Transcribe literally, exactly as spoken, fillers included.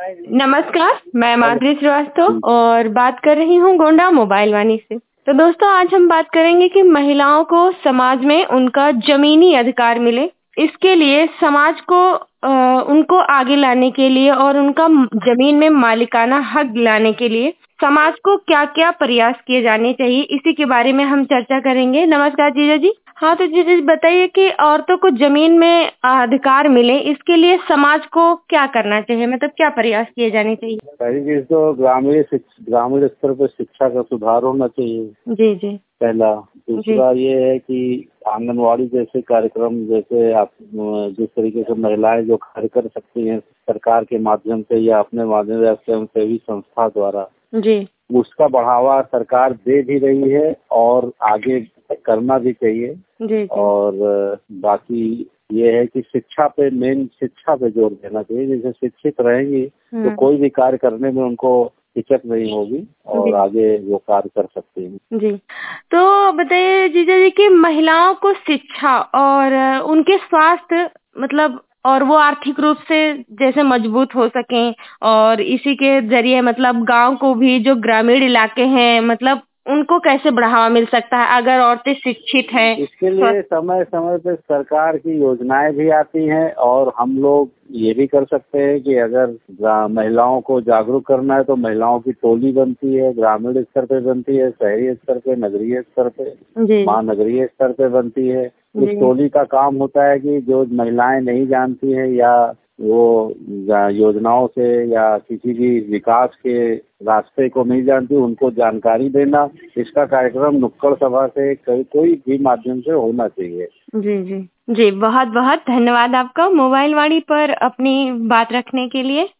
नमस्कार, मैं माधुरी श्रीवास्तव और बात कर रही हूँ गोंडा मोबाइल वाणी से। तो दोस्तों, आज हम बात करेंगे कि महिलाओं को समाज में उनका जमीनी अधिकार मिले। इसके लिए समाज को आ, उनको आगे लाने के लिए और उनका जमीन में मालिकाना हक दिलाने के लिए समाज को क्या-क्या प्रयास किए जाने चाहिए, इसी के बारे में हम चर्चा करेंगे। नमस्कार जीजा जी। हाँ, तो जीजा जी बताइए कि औरतों को जमीन में अधिकार मिले, इसके लिए समाज को क्या करना चाहिए, मतलब क्या प्रयास किए जाने चाहिए? पहली चीज तो ग्रामीण शिक्ष- ग्रामीण स्तर पर शिक्षा का सुधार होना चाहिए। जी जी पहला। दूसरा ये है कि आंगनवाड़ी जैसे कार्यक्रम, जैसे आप अ, जिस तरीके से महिलाएं जो कार्य कर सकती हैं सरकार के माध्यम से या अपने माध्यम से स्वयंसेवी संस्था द्वारा, जी उसका बढ़ावा सरकार दे भी रही है और आगे करना भी चाहिए। जी जी और अ, बाकी ये है कि शिक्षा पे, मेन शिक्षा पे जोर देना चाहिए। जैसे शिक्षित रहेंगी तो हम्म, कोई भी कार्य करने में उनको हिचक नहीं होगी और जी आगे वो कार्य कर सकती हैं। जी। तो बताइए जीजा जी कि महिलाओं को शिक्षा और अ, उनके स्वास्थ्य, मतलब और वो आर्थिक रूप से जैसे मजबूत हो सकें और इसी के जरिए मतलब गांव को भी, जो ग्रामीण इलाके हैं, मतलब उनको कैसे बढ़ावा मिल सकता है अगर औरतें शिक्षित हैं? इसके लिए समय समय पे सरकार की योजनाएं भी आती हैं और हम लोग ये भी कर सकते हैं कि अगर ग्रा- महिलाओं को जागरूक करना है तो महिलाओं की टोली बनती है, ग्रामीण स्तर पे बनती है, शहरी स्तर पे, नगरीय स्तर पे, जी महानगरीय स्तर पे बनती है। इस जी टोली का काम होता है कि जो महिलाएं नहीं जानती हैं या वो या योजनाओं से या किसी भी विकास के रास्ते को नहीं जानती, उनको जानकारी देना। इसका कार्यक्रम नुक्कड़ सभा से कोई कोई भी माध्यम से होना चाहिए। जी जी जी। बहुत बहुत धन्यवाद आपका मोबाइल वाणी पर अपनी बात रखने के लिए।